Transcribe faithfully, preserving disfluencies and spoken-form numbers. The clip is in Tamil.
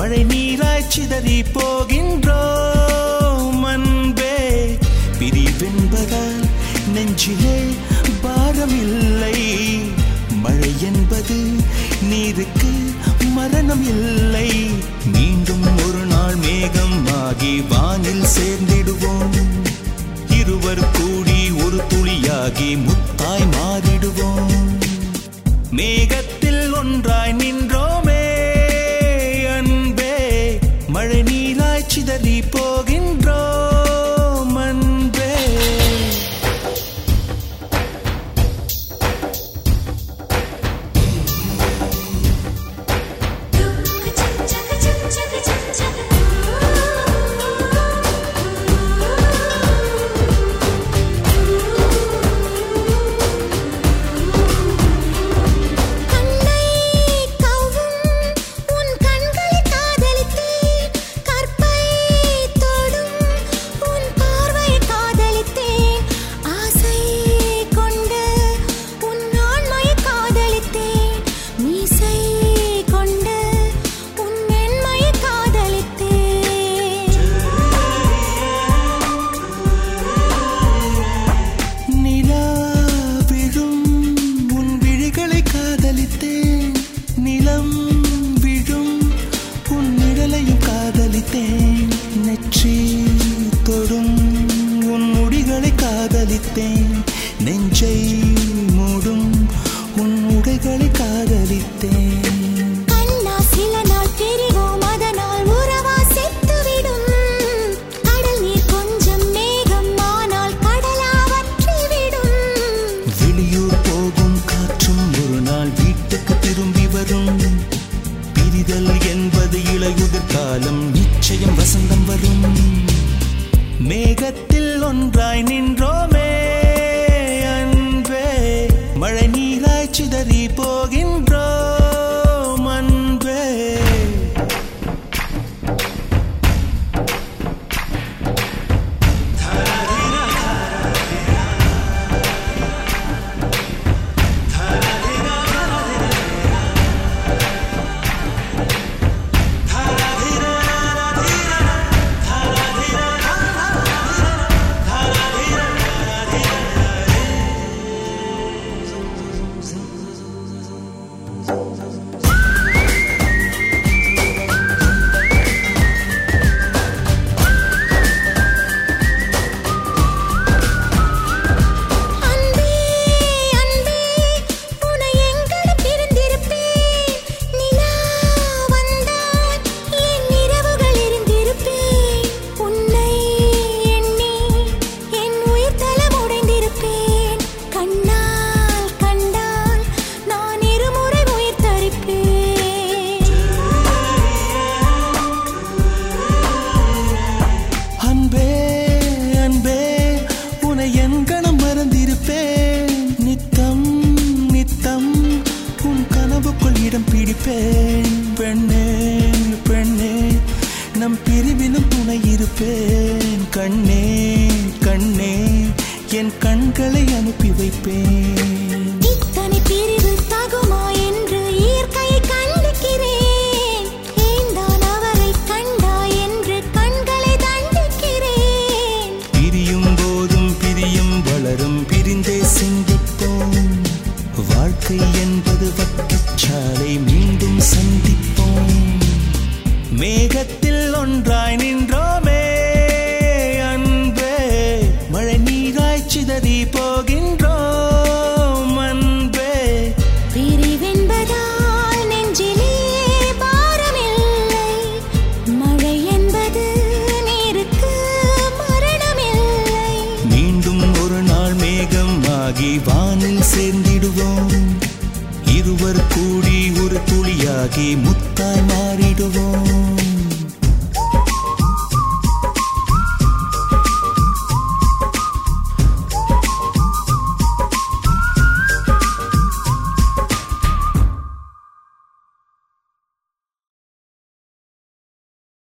மழை நீராய் சிதறி போகின்றோம் அன்பே. பிரிவென்பதால் நெஞ்சிலே பாரமில்லை, மழை என்பது நீருக்கு மரணம் இல்லை. மீண்டும் ஒரு நாள் மேகம் ஆகி வானில் சேர்ந்திடுவோம், இருவர் கூடி ஒரு துளியாகி முத்தாய் மாறிடுவோம். மேகத்தில் ஒன்றாய் நின்றோமே அன்பே, மழை நீராய் சிதறி போகின்றோம் அன்பே. நெற்றி தொடும் உன் முடிகளை காதலித்தேன், நெஞ்சை மூடும் உன் உடைகளை காதலித்தேன். கண்ணா சில நாள் பிரிவோம், அதனால் உறவா செத்துவிடும். கடல் நீர் கொஞ்சம் மேகம் ஆனால் கடலா வற்றிவிடும். வெளியூர் போகும் காற்றும் ஒரு நாள் வீட்டுக்கு திரும்பி வரும். பிரிதல் என்பது இளையுதிர் காலம், நிச்சயம் வசந்தம் வரும். மேகத்தில் ஒன்றாய் நின்றோமே அன்பே, மழை நீராய் சிதறி போகின்றோம் அன்பே. பெண்ணே பெண்ணே நம் பிரிவிலும் துணை இருப்பேன். கண்ணே கண்ணே என் கண்களை அனுப்பி வைப்பேன். இத்தனை பிரிவு தகுமா என்று இயற்கையை கண்டிக்கிறேன். ஏந்தான் அவரை கண்டா என்று கண்களை தண்டிக்கிறேன். பிரியும் போதும் பிரியும் வளரும், பிரிந்தே சிந்திப்போம். வாழ்க்கை என்பது வட்டச்சாலை, மீண்டும் சந்திப்போம். மேகத்தில் ஒன்றாய் நின்றோமே அன்பே, மழை நீராய் சிதறி போகின்றோம் அன்பே. பிரிவென்பதால் நெஞ்சிலே பாரமில்லை, மழை என்பது நீருக்கு மரணமில்லை. மீண்டும் ஒரு நாள் மேகம் ஆகி வானில் சேர்ந்திடுவோம். இருவர் கூடி ஒரு துளியாகி முத்தாய் மாறிடுவோம்.